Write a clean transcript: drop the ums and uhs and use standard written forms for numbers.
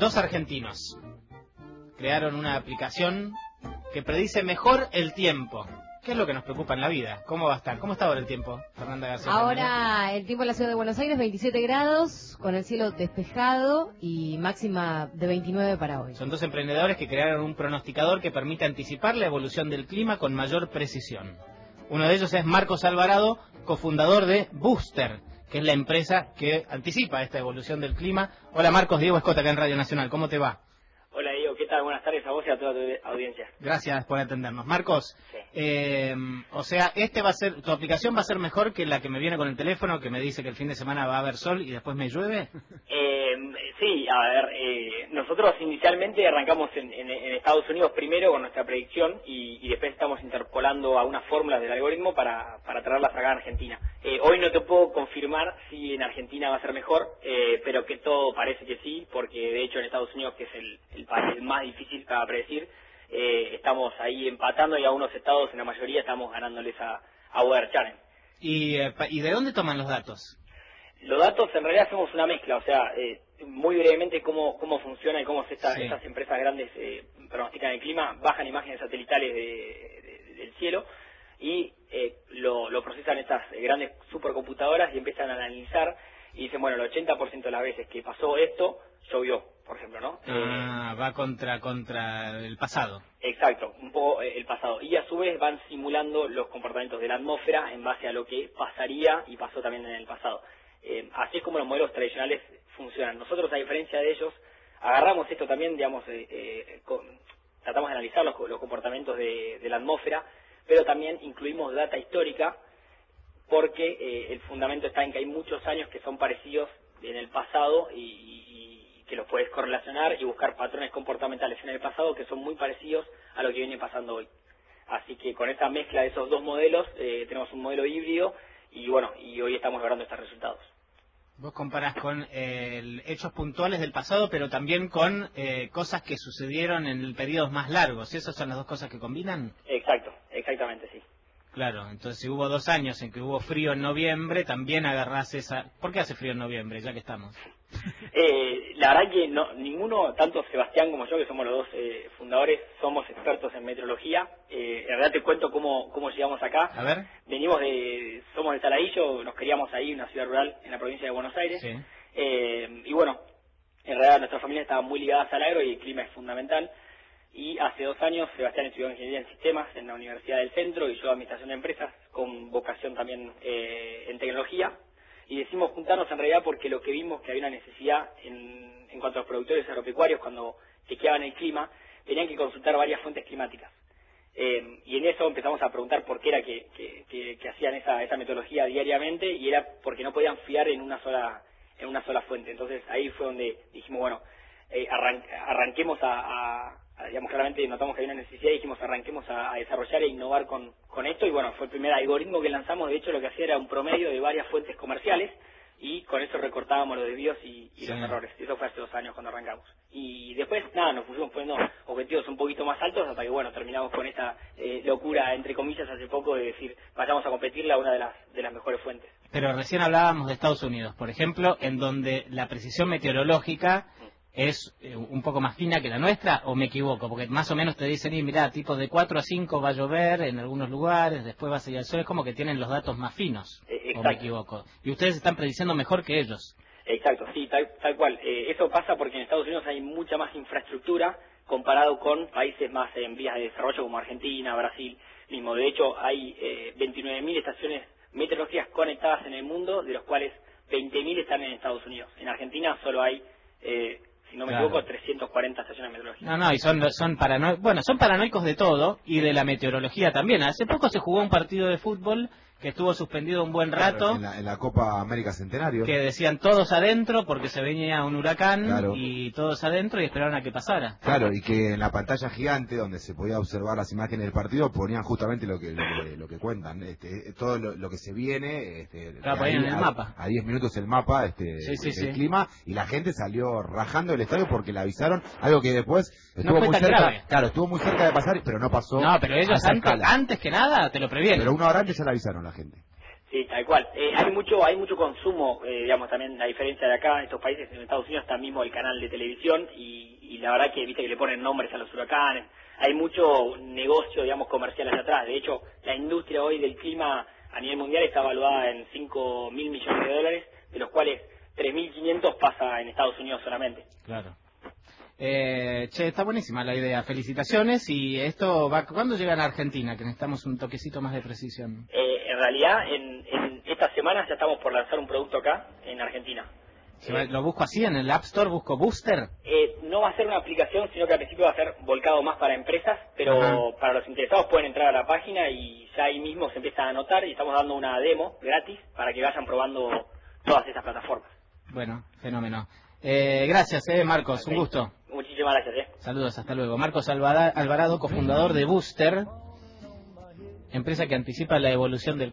Dos argentinos crearon una aplicación que predice mejor el tiempo. ¿Qué es lo que nos preocupa en la vida? ¿Cómo va a estar? ¿Cómo está ahora el tiempo, Fernanda García? Ahora el tiempo en la ciudad de Buenos Aires, 27 grados, con el cielo despejado y máxima de 29 para hoy. Son dos emprendedores que crearon un pronosticador que permite anticipar la evolución del clima con mayor precisión. Uno de ellos es Marcos Alvarado, cofundador de Booster, que es la empresa que anticipa esta evolución del clima. Hola Marcos, Diego Escota acá en Radio Nacional, ¿cómo te va? Hola Diego, ¿qué tal? Buenas tardes a vos y a toda tu audiencia. Gracias por atendernos. Marcos, o sea, tu aplicación va a ser mejor que la que me viene con el teléfono, que me dice que el fin de semana va a haber sol y después me llueve. Sí, a ver, nosotros inicialmente arrancamos en Estados Unidos primero con nuestra predicción y después estamos interpolando algunas fórmulas del algoritmo para traerlas acá a Argentina. Hoy no te puedo confirmar si en Argentina va a ser mejor, pero que todo parece que sí, porque de hecho en Estados Unidos, que es el país más difícil para predecir, estamos ahí empatando y algunos estados, en la mayoría, estamos ganándoles a Weather Channel. ¿Y de dónde toman los datos? Los datos en realidad hacemos una mezcla, o sea, muy brevemente cómo funciona y cómo estas empresas grandes pronostican el clima. Bajan imágenes satelitales del cielo y lo procesan estas grandes supercomputadoras y empiezan a analizar y dicen, bueno, el 80% de las veces que pasó esto, llovió, por ejemplo, ¿no? Va contra el pasado. Exacto, un poco el pasado. Y a su vez van simulando los comportamientos de la atmósfera en base a lo que pasaría y pasó también en el pasado. Así es como los modelos tradicionales funcionan. Nosotros, a diferencia de ellos, agarramos esto también, digamos, tratamos de analizar los comportamientos de la atmósfera, pero también incluimos data histórica, porque el fundamento está en que hay muchos años que son parecidos en el pasado y que los puedes correlacionar y buscar patrones comportamentales en el pasado que son muy parecidos a lo que viene pasando hoy. Así que con esa mezcla de esos dos modelos tenemos un modelo híbrido y bueno, y hoy estamos logrando estos resultados. Vos comparás con hechos puntuales del pasado, pero también con cosas que sucedieron en periodos más largos. ¿Esas son las dos cosas que combinan? Exacto, exactamente, sí. Claro, entonces si hubo 2 años en que hubo frío en noviembre, también agarrás esa... ¿Por qué hace frío en noviembre, ya que estamos? La verdad que no, ninguno, tanto Sebastián como yo, que somos los dos fundadores, somos expertos en meteorología. En realidad te cuento cómo llegamos acá. A ver. Somos de Saladillo, nos criamos ahí, una ciudad rural en la provincia de Buenos Aires. Sí. Y bueno, en realidad nuestra familia estaba muy ligada al agro y el clima es fundamental. Y hace 2 años Sebastián estudió Ingeniería en Sistemas en la Universidad del Centro y yo Administración de Empresas, con vocación también en tecnología. Y decidimos juntarnos en realidad porque lo que vimos que había una necesidad en cuanto a los productores agropecuarios, cuando chequeaban el clima, tenían que consultar varias fuentes climáticas. Y en eso empezamos a preguntar por qué era que hacían esa metodología diariamente, y era porque no podían fiar en una sola fuente. Entonces ahí fue donde dijimos, bueno, arranquemos digamos, claramente notamos que había una necesidad y dijimos arranquemos a desarrollar e innovar con esto, y bueno, fue el primer algoritmo que lanzamos. De hecho, lo que hacía era un promedio de varias fuentes comerciales y con eso recortábamos los desvíos y los errores. Eso fue hace 2 años cuando arrancamos. Y después, nada, nos pusimos poniendo objetivos un poquito más altos hasta que, bueno, terminamos con esta locura, entre comillas, hace poco, de decir, vayamos a competirle a una de las mejores fuentes. Pero recién hablábamos de Estados Unidos, por ejemplo, en donde la precisión meteorológica es un poco más fina que la nuestra, ¿o me equivoco? Porque más o menos te dicen, mirá, tipo de 4 a 5 va a llover en algunos lugares, después va a salir el sol. Es como que tienen los datos más finos, ¿o me equivoco? Y ustedes están prediciendo mejor que ellos. Exacto, sí, tal cual. Eso pasa porque en Estados Unidos hay mucha más infraestructura comparado con países más en vías de desarrollo como Argentina, Brasil mismo. De hecho, hay 29.000 estaciones meteorológicas conectadas en el mundo, de los cuales 20.000 están en Estados Unidos. En Argentina solo hay... si no me equivoco, 340 estaciones meteorológicas. No, y son paranoicos de todo, y de la meteorología también. Hace poco se jugó un partido de fútbol que estuvo suspendido un buen rato. En la Copa América Centenario. Que decían todos adentro porque se venía un huracán, claro. Y todos adentro y esperaron a que pasara. Claro, y que en la pantalla gigante donde se podía observar las imágenes del partido ponían justamente lo que cuentan, todo lo que se viene, claro, ponían el mapa. A 10 minutos el mapa del clima, y la gente salió rajando del estadio porque le avisaron, algo que después estuvo muy cerca, grave. Claro, estuvo muy cerca de pasar, pero no pasó. No, pero ellos antes que nada te lo previenen. Pero 1 hora antes ya le avisaron a la gente. Sí, tal cual. Hay mucho consumo, digamos, también a diferencia de acá, en estos países, en Estados Unidos está mismo el canal de televisión y la verdad que, viste, que le ponen nombres a los huracanes. Hay mucho negocio, digamos, comercial hacia atrás. De hecho, la industria hoy del clima a nivel mundial está evaluada en 5.000 millones de dólares, de los cuales 3.500 pasa en Estados Unidos solamente. Claro. Está buenísima la idea. Felicitaciones. Y esto va, ¿cuándo llegan a Argentina? Que necesitamos un toquecito más de precisión. En realidad, en estas semanas ya estamos por lanzar un producto acá, en Argentina. ¿Lo busco así en el App Store? ¿Busco Booster? No va a ser una aplicación, sino que al principio va a ser volcado más para empresas, pero para los interesados pueden entrar a la página y ya ahí mismo se empieza a anotar y estamos dando una demo gratis para que vayan probando todas esas plataformas. Bueno, fenómeno. Gracias, Marcos, un gusto. Muchísimas gracias. Saludos, hasta luego. Marcos Alvarado, cofundador de Booster, empresa que anticipa la evolución del